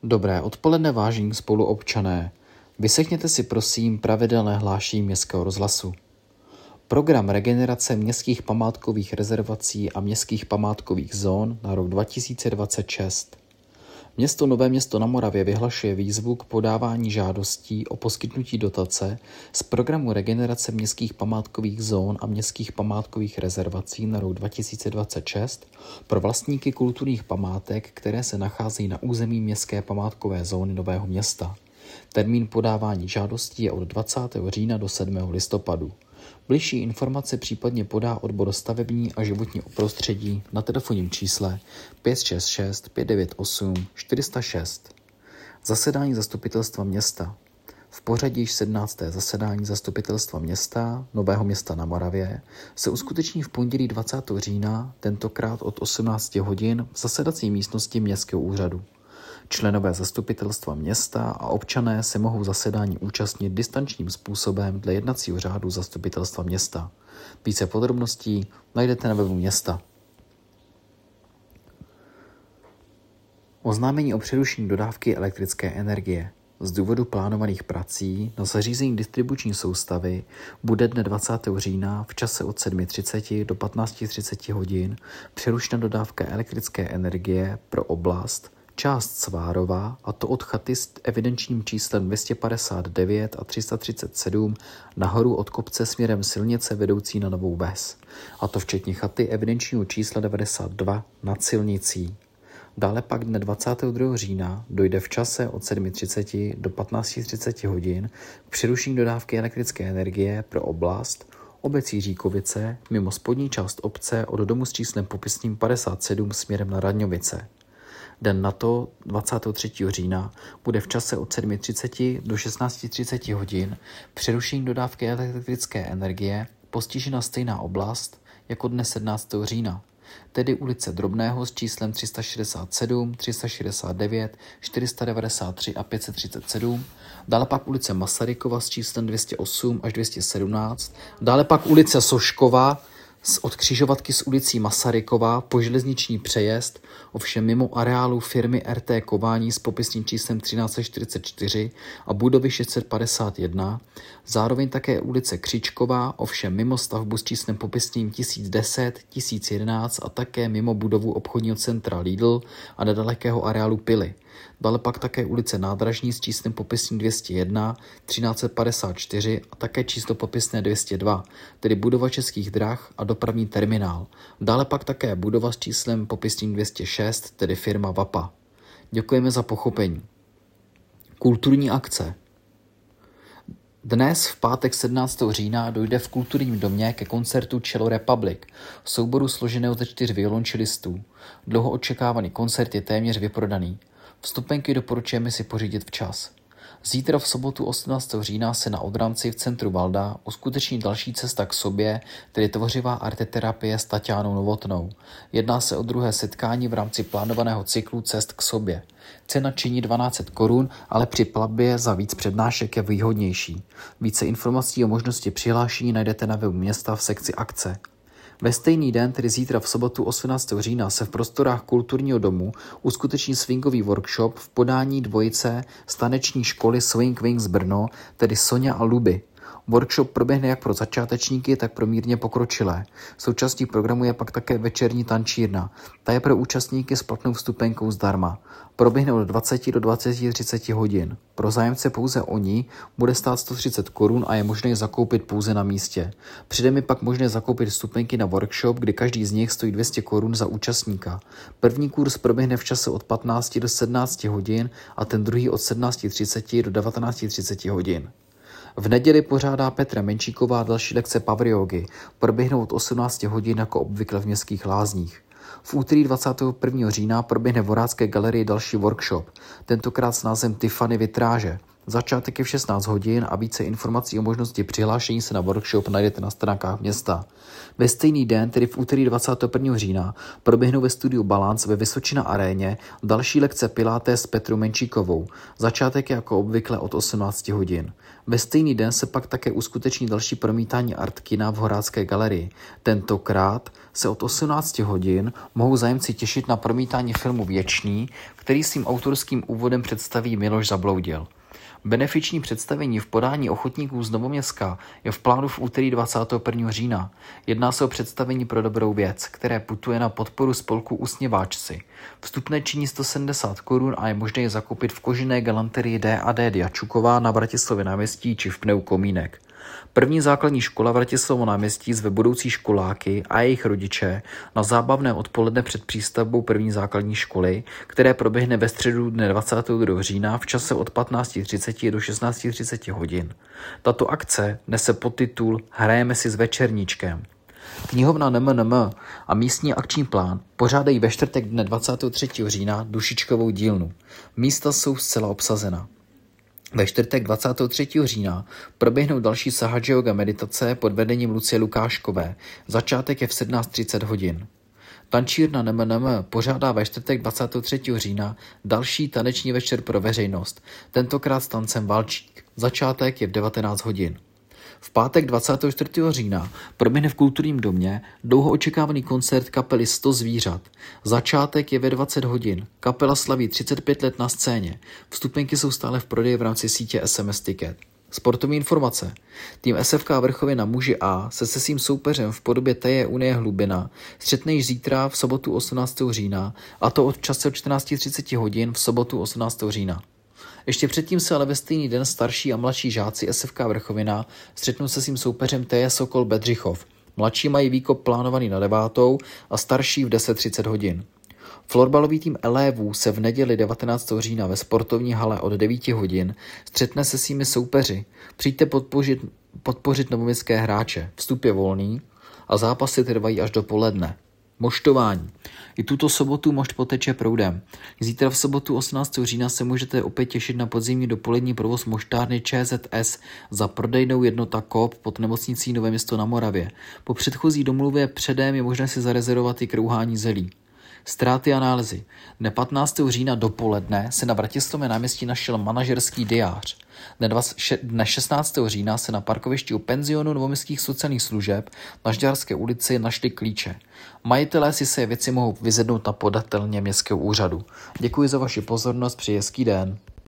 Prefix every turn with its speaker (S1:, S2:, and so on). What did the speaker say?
S1: Dobré odpoledne, vážení spoluobčané. Vyslechněte si prosím pravidelné hlášení Městského rozhlasu. Program regenerace městských památkových rezervací a městských památkových zón na rok 2026. Město Nové Město na Moravě vyhlašuje výzvu k podávání žádostí o poskytnutí dotace z programu regenerace městských památkových zón a městských památkových rezervací na rok 2026 pro vlastníky kulturních památek, které se nacházejí na území městské památkové zóny Nového Města. Termín podávání žádostí je od 20. října do 7. listopadu. Bližší informace případně podá odbor stavební a životního prostředí na telefonním čísle 566 598 406. Zasedání zastupitelstva města. V pořadí již 17. zasedání zastupitelstva města Nového Města na Moravě se uskuteční v pondělí 20. října, tentokrát od 18 hodin v zasedací místnosti Městského úřadu. Členové zastupitelstva města a občané se mohou zasedání účastnit distančním způsobem dle jednacího řádu zastupitelstva města. Více podrobností najdete na webu města. Oznámení o přerušení dodávky elektrické energie. Z důvodu plánovaných prací na zařízení distribuční soustavy bude dne 20. října v čase od 7:30 do 15:30 hodin přerušena dodávka elektrické energie pro oblast část Svárova, a to od chaty s evidenčním číslem 259 a 337 nahoru od kopce směrem silnice vedoucí na Novou Ves, a to včetně chaty evidenčního čísla 92 nad silnicí. Dále pak dne 22. října dojde v čase od 7:30 do 15:30 hodin k přerušení dodávky elektrické energie pro oblast obec Jiříkovice mimo spodní část obce od domu s číslem popisným 57 směrem na Radňovice. Den nato, 23. října, bude v čase od 7:30 do 16:30 hodin přerušení dodávky elektrické energie postižena stejná oblast jako dne 17. října, tedy ulice Drobného s číslem 367, 369, 493 a 537, dále pak ulice Masarykova s číslem 208 až 217, dále pak ulice Soškova od křižovatky s ulicí Masarykova po železniční přejezd, ovšem mimo areálu firmy RT Kování s popisným číslem 1344 a budovy 651, zároveň také ulice Křičková, ovšem mimo stavbu s číslem popisným 1010, 1011 a také mimo budovu obchodního centra Lidl a nedalekého areálu Pily. Dále pak také ulice Nádražní s číslem popisným 201, 1354 a také číslo popisné 202, tedy budova Českých drah a dopravní terminál. Dále pak také budova s číslem popisným 206, tedy firma VAPA. Děkujeme za pochopení. Kulturní akce. Dnes v pátek 17. října dojde v kulturním domě ke koncertu Cello Republic, souboru složeného ze 4 violončelistů. Dlouho očekávaný koncert je téměř vyprodaný. Vstupenky doporučujeme si pořídit včas. Zítra v sobotu 18. října se na Odranci v centru Valda uskuteční další cesta k sobě, tedy tvořivá arteterapie s Tatianou Novotnou. Jedná se o druhé setkání v rámci plánovaného cyklu Cest k sobě. Cena činí 1200 korun, ale při platbě za víc přednášek je výhodnější. Více informací o možnosti přihlášení najdete na webu města v sekci akce. Ve stejný den, tedy zítra v sobotu 18. října, se v prostorách kulturního domu uskuteční swingový workshop v podání dvojice z taneční školy Swing Wings Brno, tedy Sonja a Luby. Workshop proběhne jak pro začátečníky, tak pro mírně pokročilé. Součástí programu je pak také večerní tančírna. Ta je pro účastníky s platnou vstupenkou zdarma. Proběhne od 20 do 20:30 hodin. Pro zájemce pouze o ní bude stát 130 korun a je možné je zakoupit pouze na místě. Předem je pak možné zakoupit vstupenky na workshop, kdy každý z nich stojí 200 korun za účastníka. První kurz proběhne v čase od 15 do 17 hodin a ten druhý od 17:30 do 19:30 hodin. V neděli pořádá Petra Menšíková další lekce power yogy, proběhnou od 18 hodin jako obvykle v Městských Lázních. V úterý 21. října proběhne v Horácké galerii další workshop, tentokrát s názvem Tiffany vitráže. Začátek je v 16 hodin a více informací o možnosti přihlášení se na workshop najdete na stránkách města. Ve stejný den, tedy v úterý 21. října, proběhnou ve studiu Balance ve Vysočina aréně další lekce Pilates s Petrou Menčíkovou. Začátek je jako obvykle od 18 hodin. Ve stejný den se pak také uskuteční další promítání Artkina v Horácké galerii. Tentokrát se od 18 hodin mohou zájemci těšit na promítání filmu Věčný, který svým autorským úvodem představí Miloš Zabloudil. Benefiční představení v podání ochotníků z Novoměstka je v plánu v úterý 21. října. Jedná se o představení pro dobrou věc, které putuje na podporu spolku Usměváčci. Vstupné činí 170 korun a je možné je zakoupit v kožené galanterii D&D Diačuková na Vratislově náměstí či v Pneu Komínek. První základní škola Vratislavu náměstí zve budoucí školáky a jejich rodiče na zábavné odpoledne před přístavbou první základní školy, které proběhne ve středu dne 22. října v čase od 15:30 do 16:30 hodin. Tato akce nese podtitul Hrajeme si s večerníčkem. Knihovna NMNM a místní akční plán pořádají ve čtvrtek dne 23. října dušičkovou dílnu. Místa jsou zcela obsazena. Ve čtvrtek 23. října proběhnou další Sahaja Yoga meditace pod vedením Lucie Lukáškové. Začátek je v 17:30 hodin. Tančírna NMNM pořádá ve čtvrtek 23. října další taneční večer pro veřejnost, tentokrát s tancem Valčík. Začátek je v 19 hodin. V pátek 24. října proběhne v Kulturním domě dlouho očekávaný koncert kapely 100 zvířat. Začátek je ve 20 hodin. Kapela slaví 35 let na scéně. Vstupenky jsou stále v prodeji v rámci sítě SMS Ticket. Sportovní informace. Tým SFK Vrchovina muži A se svým soupeřem v podobě TJ Unie Hlubina střetne již zítra v sobotu 18. října, a to od času 14:30 hodin v sobotu 18. října. Ještě předtím se ale ve stejný den starší a mladší žáci SFK Vrchovina střetnou se svým soupeřem TJ Sokol Bedřichov. Mladší mají výkop plánovaný na 9. a starší v 10:30 hodin. Florbalový tým Elévů se v neděli 19. října ve sportovní hale od 9 hodin střetne se svými soupeři. Přijďte podpořit novoměstské hráče. Vstup je volný a zápasy trvají až do poledne. Moštování. I tuto sobotu mošt poteče proudem. Zítra v sobotu 18. října se můžete opět těšit na podzimní dopolední provoz moštárny ČZS za prodejnou jednota Coop pod nemocnicí Nové Město na Moravě. Po předchozí domluvě předem je možné si zarezervovat i krouhání zelí. Ztráty a nálezy. Dne 15. října dopoledne se na Vratislově náměstí našel manažerský diář. Dne 16. října se na parkovišti u penzionu Novoměstských sociálních služeb na Žďárské ulici našly klíče. Majitelé si se věci mohou vyzvednout na podatelně městského úřadu. Děkuji za vaši pozornost, přeji hezký den.